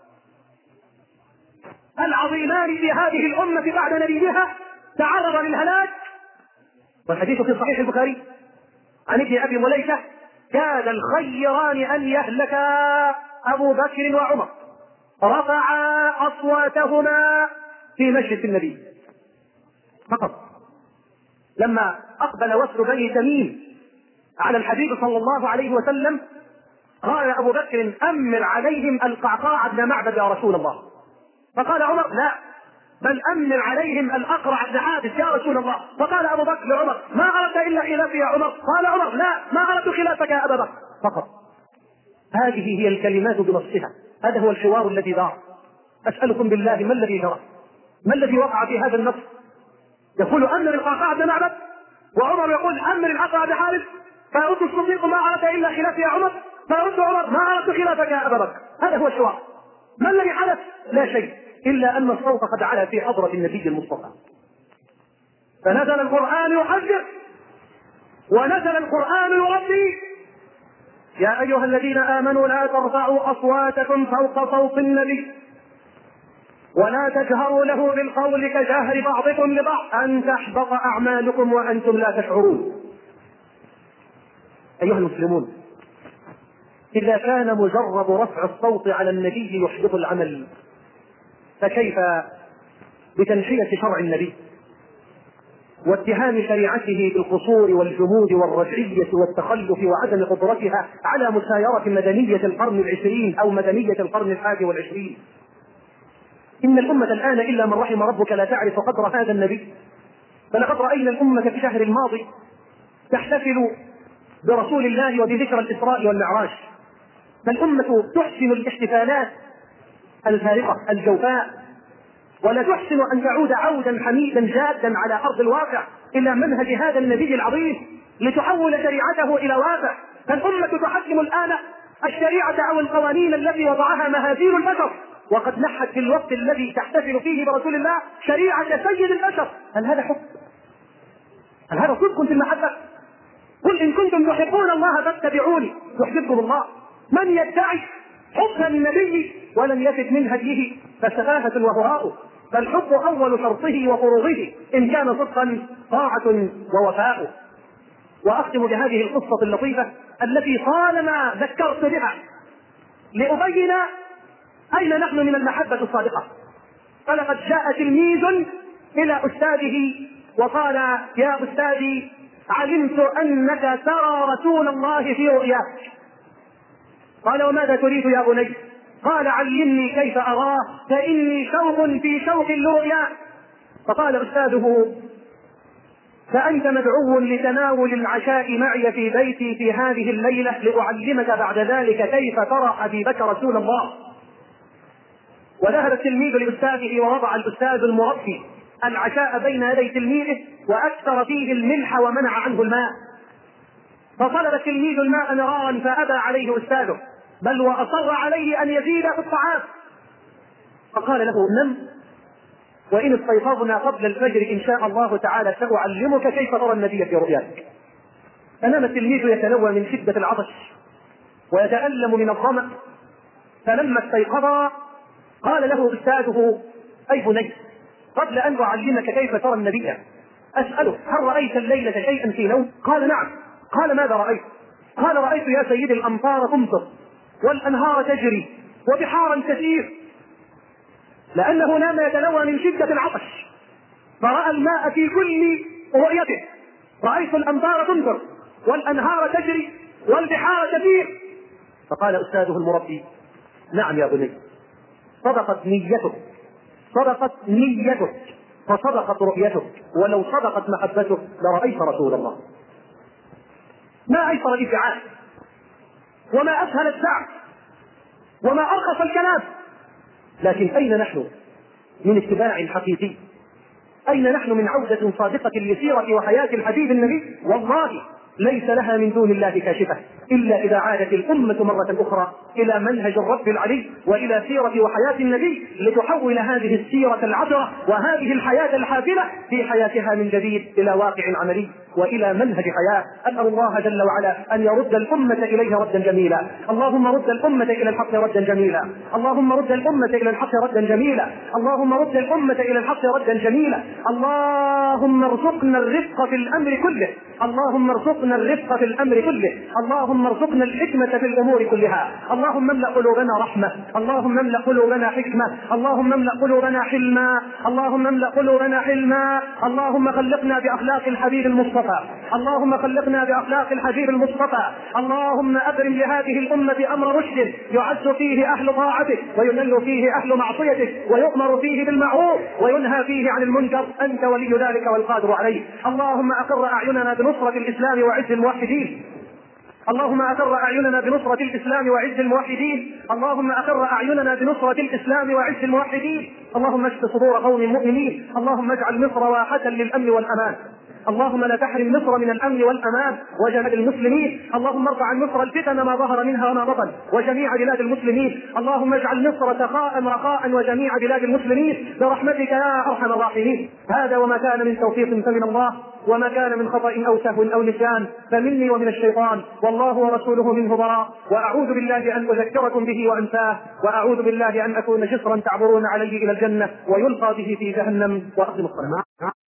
العظيمان في هذه الأمة بعد نبيها تعرض للهلاك. والحديث في صحيح البخاري عن ابن أبي مليكة كاد الخيران أن يهلكا أبو بكر وعمر رفعا أصواتهما في مجلس النبي فقط. لما أقبل وفد بني تميم على الحبيب صلى الله عليه وسلم قال أبو بكر أمر عليهم القعقاع بن معبد يا رسول الله. فقال عمر لا، بل أمر عليهم الأقرع بن عابس يا رسول الله. فقال أبو بكر لعمر ما أردت إلا خلافي يا عمر؟ قال عمر لا، ما أردت خلافك يا أبا بكر فقط. هذه هي الكلمات بنصها، هذا هو الحوار الذي دار. أسألكم بالله ما الذي جرى؟ ما الذي وقع في هذا النص؟ يقول أمر القعقاع بن معبد وعمر يقول أمر الأقرع بن عابس، فيرد الصديق ما أردت إلا خلافي يا عمر، فيرد عمر ما أردت خلافك يا أبا بكر. هذا هو الحوار. ما الذي حدث؟ لا شيء، إلا أن الصوت قد علا في حضرة النبي المصطفى. فنزل القرآن يحذر ونزل القرآن يربي. يا أيها الذين آمنوا لا ترفعوا أصواتكم فوق صوت النبي ولا تجهروا له بالقول كجهر بعضكم لبعض أن تحبط أعمالكم وأنتم لا تشعرون. أيها المسلمون، إذا كان مجرد رفع الصوت على النبي يحبط العمل، فكيف بتنحية شرع النبي واتهام شريعته بالقصور والجمود والرجعية والتخلف وعدم قدرتها على مسايرة مدنية القرن العشرين أو مدنية القرن الحادي والعشرين؟ إن الأمة الآن إلا من رحم ربك لا تعرف قدر هذا النبي. فلقد رأينا الأمة في الشهر الماضي تحتفل برسول الله وبذكرى الإسراء والمعراج، فالأمة تحسن الاحتفالات الفارقة الجوفاء ولا تحسن أن تعود عودا حميدا جادا على أرض الواقع إلى منهج هذا النبي العظيم لتحول شريعته إلى واقع. فالأمة تحكم الآن الشريعة أو القوانين التي وضعها مهازيل البشر، وقد نحت في الوقت الذي تحتفل فيه برسول الله شريعة سيد البشر. هل هذا حب؟ هل هذا صدق في المحبة؟ قل إن كنتم تحبون الله فاتبعوني يحببكم الله. من يدعي حب النبي ولم يفد من هديه فسفاهة وهراء، فالحب أول شرطه وفروضه إن كان صدقا طاعة ووفاء. وأختم بهذه القصة اللطيفة التي طالما ذكرت بها لأبين أين نحن من المحبة الصادقة. فلقد جاء تلميذ إلى أستاذه وقال يا أستاذي علمت أنك ترى رسول الله في رؤياك. قال وماذا تريد يا بني؟ قال علمني كيف أراه فإني شوق في شوق لرؤياه. فقال أستاذه فأنت مدعو لتناول العشاء معي في بيتي في هذه الليلة لأعلمك بعد ذلك كيف ترى أبي بكر رسول الله. وذهب التلميذ لأستاذه ووضع الأستاذ المربي العشاء بين يدي تلميذه وأكثر فيه الملح ومنع عنه الماء. فطلب التلميذ الماء مرارا فأبى عليه أستاذه، بل وأصر عليه أن يزيد في الطعام. فقال له: نم، وإن استيقظنا قبل الفجر إن شاء الله تعالى سأعلمك كيف ترى النبي في رؤياك. فنام التلميذ يتلوى من شدة العطش ويتألم من الظمأ، فلما استيقظ قال له أستاذه: أي بني، قبل أن أعلمك كيف ترى النبي أسألك، هل رأيت الليلة شيئا في نوم؟ قال: نعم. قال: ماذا رأيت؟ قال: رأيت يا سيدي الأمطار تمطر والأنهار تجري وبحارا كثير، لأنه نام يتلوى من شدة العطش فرأى الماء في كل رؤيته. رأيت الأمطار تمطر والأنهار تجري والبحار كثير. فقال أستاذه المربي: نعم يا بني، صدقت نيتك، صدقت نيتك فصدقت رؤيتك، ولو صدقت محبتك لرأيت رسول الله. ما أيسر الإفعال، وما أسهل السعي، وما أرخص الكلام. لكن أين نحن من اتباع حقيقي؟ أين نحن من عودة صادقة لسيرة وحياة الحبيب النبي؟ والله ليس لها من دون الله كاشفة إلا إذا عادت الأمة مرة أخرى إلى منهج الرب العلي وإلى سيرة وحياة النبي، لتحول هذه السيرة العطرة وهذه الحياة الحافلة في حياتها من جديد إلى واقع عملي وإلى منهج حياة. أسأل الله جل وعلا أن يرد الأمة إليه ردا جميلا. اللهم رد الأمة إلى الحق ردا جميلا. اللهم رد الأمة إلى الحق ردا جميلا. اللهم رد الأمة إلى الحق ردا جميلا. اللهم ارزقنا الرفق في الأمر كله. اللهم ارزقنا الرفق في الأمر كله. اللهم ارزقنا الحكمة في الأمور كلها. اللهم املأ قلوبنا رحمة. اللهم املأ قلوبنا حكمة. اللهم املأ قلوبنا حلما. اللهم املأ قلوبنا حلما. اللهم خلقنا بأخلاق الحبيب المصطفى. اللهم خلقنا بأخلاق الحبيب المصطفى. اللهم أبرم لهذه الأمة أمر رشد يعز فيه أهل طاعتك ويذل فيه أهل معصيتك ويؤمر فيه بالمعروف وينهى فيه عن المنكر. أنت ولي ذلك والقادر عليه. اللهم أقر أعيننا بنصرة الإسلام وعز الموحدين. اللهم أقر أعيننا بنصرة الإسلام وعز الموحدين. اللهم أقر أعيننا بنصرة الإسلام وعز الموحدين. اللهم اشف صدور قوم مؤمنين. اللهم اجعل مصر واحة للأمن والأمان. اللهم لا تحرم مصر من الأمن والأمان وجميع المسلمين. اللهم ارفع عن مصر الفتن ما ظهر منها وما بطن وجميع بلاد المسلمين. اللهم اجعل مصر سخاء رخاء وجميع بلاد المسلمين برحمتك يا أرحم الراحمين. هذا وما كان من توفيق فمن الله، وما كان من خطأ أو سهو أو نسيان فمني ومن الشيطان، والله ورسوله منه براء. وأعوذ بالله أن أذكركم به وأنساه، وأعوذ بالله أن أكون جسرا تعبرون عليه إلى الجنة ويلقى به في جهنم. وأقم الصلاة.